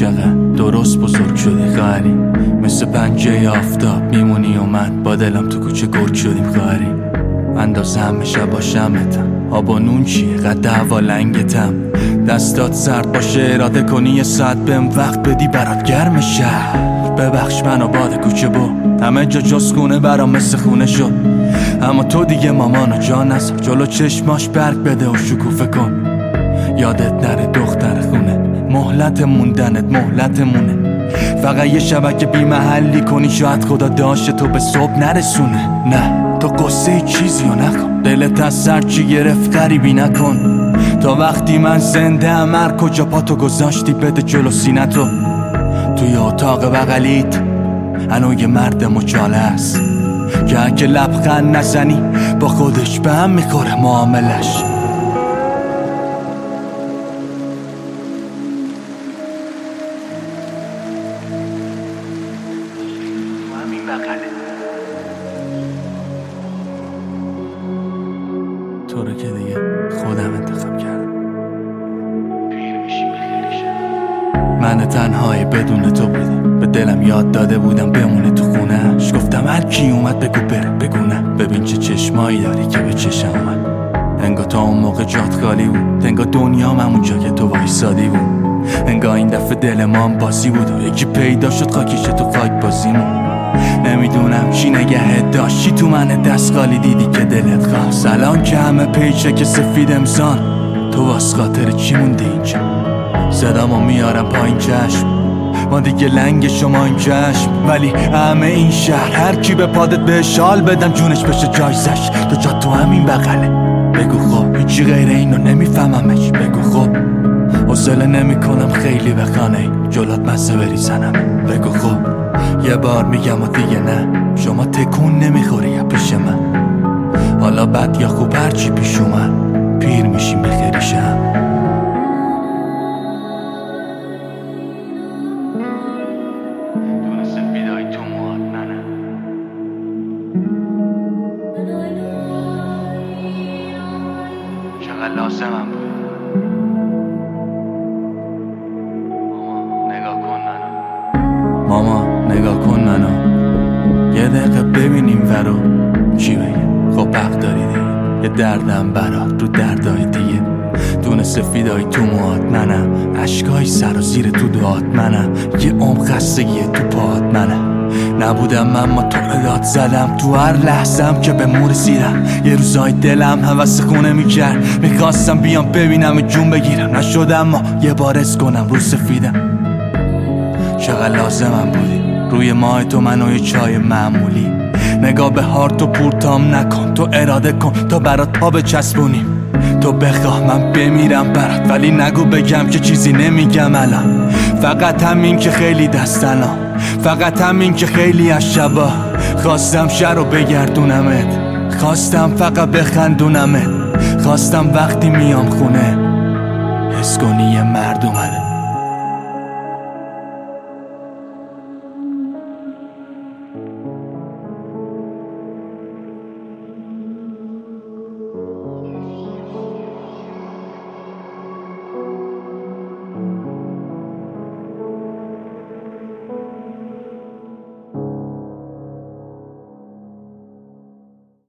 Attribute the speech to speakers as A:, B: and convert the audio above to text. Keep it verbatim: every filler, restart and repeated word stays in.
A: چقدر درست بزرگ شدی خواهری، مثل پنجه آفتاب میمونی و من با دلم تو کوچه گرگ شدیم خواهری. اندازه همه شب با شمتم، آب و نون چیه قد هوا لنگتم، دستات سرد باشه اراده کنی یه ساعت بهم وقت بدی برات گرم شهر. ببخش منو باد کوچه با همه جا جز خونه برام مثل خونه شد، اما تو دیگه مامانو جا نذار جلو چشماش برگ بده و شکوفه کن. یادت نره دختر خونه، مهلت موندنت مهلتمونه، فقط یه شبکه بی محلی کنی شاید خدا داشته تو به صبح نرسونه. نه تو قصه چیزی رو نکن، دلت از سر چی گرفت غریبی نکن، تا وقتی من زنده ام هر کجا پاتو گذاشتی بده جلو سینتو. توی اتاق بغلیت هنو یه مرد مچاله است که اگه لبخند نزنی با خودش به هم میخوره معاملش. تو رو که دیگه خودم انتخاب کردم، پیر میشی بخیرشم. من تنهایی بدون تو بودم، به دلم یاد داده بودم بمونه تو خونهش، گفتم هر کی اومد بگو بره بگو نه، ببین چه چشمایی داری که به چشم اومد. انگار تا اون موقع جات خالی بود، انگار دنیام همون جا که تو وایسادی بود، انگار این دفعه دل ما هم بازی بود و یکی پیدا شد خاکیش تو خاک بازیمون. نمیدونم چی نگهت داشت، چی تو من دست خالی دیدی که دلت خواست. الان که همه پیچه که سفید امسان، تو واس خاطر چی موندی اینجا؟ صدامو میارم پایین چشم، ما دیگه لنگ شما این چشم، ولی همه این شهر هر کی به پادت به شال بدم جونش بشه جایزش. تو جا تو همین بغله، بگو خب هیچی غیر اینو نمیفهممش، بگو خب حوصله نمی کنم خیلی به خانه جلات مزه بریزنم، بگو خب یه بار میگم و دیگه نه، شما تکون نمیخوری یا پیش من، حالا بد یا خوب هرچی پیش اومد پیر میشیم بخیریشم. دونه سفیدای تو موهات منم، چقدر لازمم بود. ماما نگاه کن منو، یه دقیقه ببینیم ورو چی بگه. خب حق داری دیگه، یه دردم برات رو دردای دیگه، دونه سفیدای تو موهات منم، عشقای سر و زیر تو دعات منم، یه عمر خستگی تو پاهات منم. نبودم من ما تو رو داد زدم تو هر لحظم که به مور رسیدم، یه روزای دلم هوس خونه میکرد، میخواستم بیام ببینم جون بگیرم، نشدم ما یه بار اس کنم رو سفیدم. چقدر لازمم بودی روی ماه تو منو یه چای معمولی، نگاه به هارت و پورتام نکن، تو اراده کن تا برات پا بچسبونیم، تو بخواه من بمیرم برات ولی نگو بگم که چیزی نمیگم الان، فقط همین که خیلی دستنام، فقط همین که خیلی از شبا خواستم شهر رو بگردونمت، خواستم فقط بخندونمت، خواستم وقتی میام خونه حس کنی یه مرد اومده